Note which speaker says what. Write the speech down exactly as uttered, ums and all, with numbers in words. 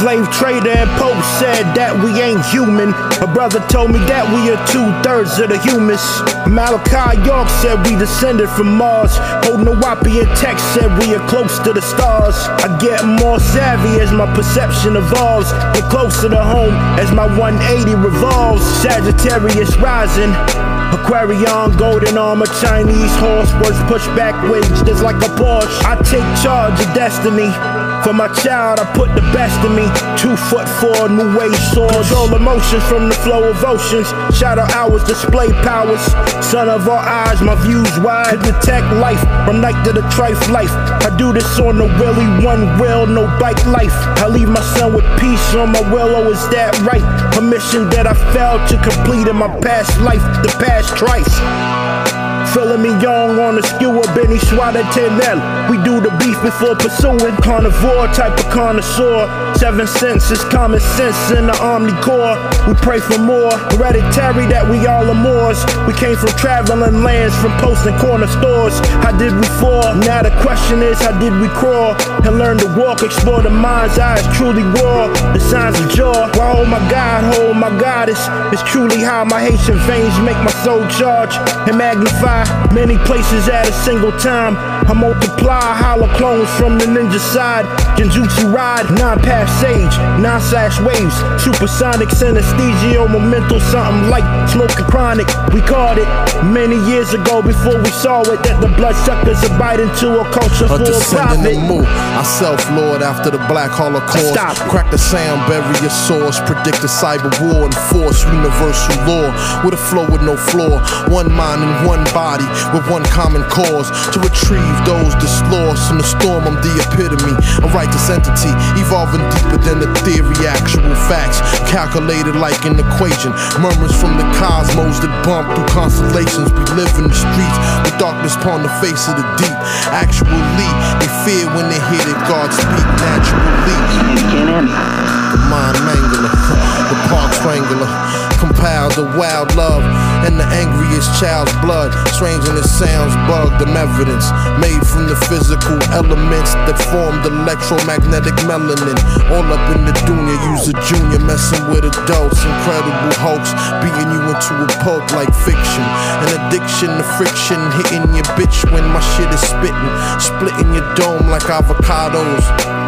Speaker 1: Slave trader and Pope said that we ain't human. A brother told me that we are two-thirds of the humans. Malachi York said we descended from Mars. Onawapi and Tech said we are close to the stars. I get more savvy as my perception evolves, and closer to home as my one eighty revolves. Sagittarius rising, Aquarion, golden armor, Chinese horse, words pushed backwards just like a Porsche. I take charge of destiny. For my child, I put the best in me. Two foot four, new age swords. Control emotions from the flow of oceans. Shadow hours, display powers. Son of our eyes, my views wide. To detect life, from night to the trife life. I do this on the willy, one will, no bike life. I leave my son with peace on my willow, is that right? A mission that I failed to complete in my past life, the past trice. Filling me young on the skewer, Benny Schwader Tenel. We do the beef before pursuing. Carnivore type of connoisseur. Seven senses, common sense in the omnicore. We pray for more. Hereditary that we all are Moors. We came from traveling lands, from posting corner stores. How did we fall? Now the question is, how did we crawl? And learn to walk, explore the mind's eyes, truly raw. The signs of jaw. Why, oh my God, oh my goddess. It's truly how my Haitian veins make my soul charge and magnify. Many places at a single time. I multiply hollow clones from the ninja side. Genjutsu ride, non-path sage, non-slash waves, supersonic synesthesia, momental, something like smoking chronic. We caught it many years ago before we saw it, that the bloodsuckers are biting into a culture for a profit.
Speaker 2: I self-lord after the black holocaust.
Speaker 1: Stop.
Speaker 2: Crack the sound, bury your source, predict a cyber war, enforce universal law with a flow with no flaw. One mind and one body with one common cause, to retrieve those that's lost in the storm. I'm the epitome, a righteous entity, evolving deeper than the theory. Actual facts, calculated like an equation. Murmurs from the cosmos that bump through constellations. We live in the streets with darkness upon the face of the deep. Actually, they fear when they hear that God speak naturally. The mind mangler, the park strangler, compiled the wild love and the angriest child's blood. Strange in it sounds, bugged them evidence made from the physical elements that formed electromagnetic melanin. All up in the dunya, use a junior messing with adults. Incredible hoax, beating you into a pulp like fiction. An addiction to friction, hitting your bitch when my shit is spitting, splitting your dome like avocados.